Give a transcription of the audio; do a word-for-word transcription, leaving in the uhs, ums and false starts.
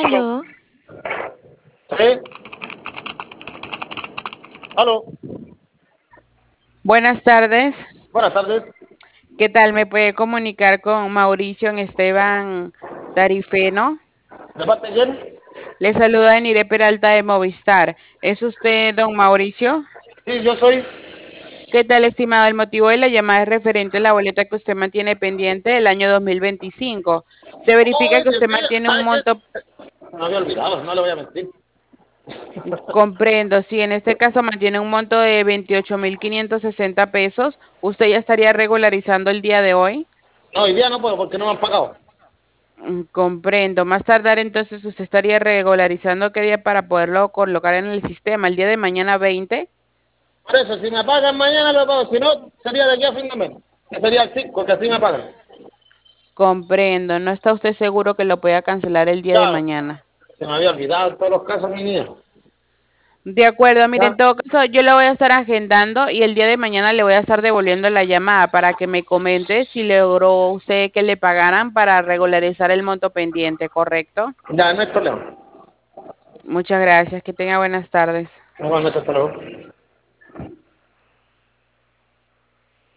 ¿Aló? Aló, ¿Sí? ¿Aló? Buenas tardes. Buenas tardes. ¿Qué tal? ¿Me puede comunicar con Mauricio Esteban Tarifeno? ¿De parte de quién? Le saluda Nire Peralta de Movistar. ¿Es usted don Mauricio? Sí, yo soy. ¿Qué tal, estimado? El motivo de la llamada es referente a la boleta que usted mantiene pendiente del año dos mil veinticinco. Se verifica Ay, que Dios usted mío, mantiene un ¿sabe qué? monto, Me había olvidado, no le voy a mentir. comprendo, si en este caso mantiene un monto de veintiocho mil quinientos sesenta pesos, ¿usted ya estaría regularizando el día de hoy? No, hoy día no puedo porque no me han pagado. Mm, comprendo. Más tardar entonces usted estaría regularizando qué día para poderlo colocar en el sistema. El día de mañana veinte. Por eso, si me pagan mañana lo pago. Si no, sería de aquí a fin de mes. Que sería el cinco, que así me pagan. Comprendo. ¿No está usted seguro que lo pueda cancelar el día de Ya, mañana? se me había olvidado en todos los casos, mi niña. De acuerdo, mire, en Ya, todo caso yo lo voy a estar agendando y el día de mañana le voy a estar devolviendo la llamada para que me comente si logró usted que le pagaran para regularizar el monto pendiente, ¿correcto? ya, no hay problema. Muchas gracias, que tenga buenas tardes. Igualmente, hasta luego.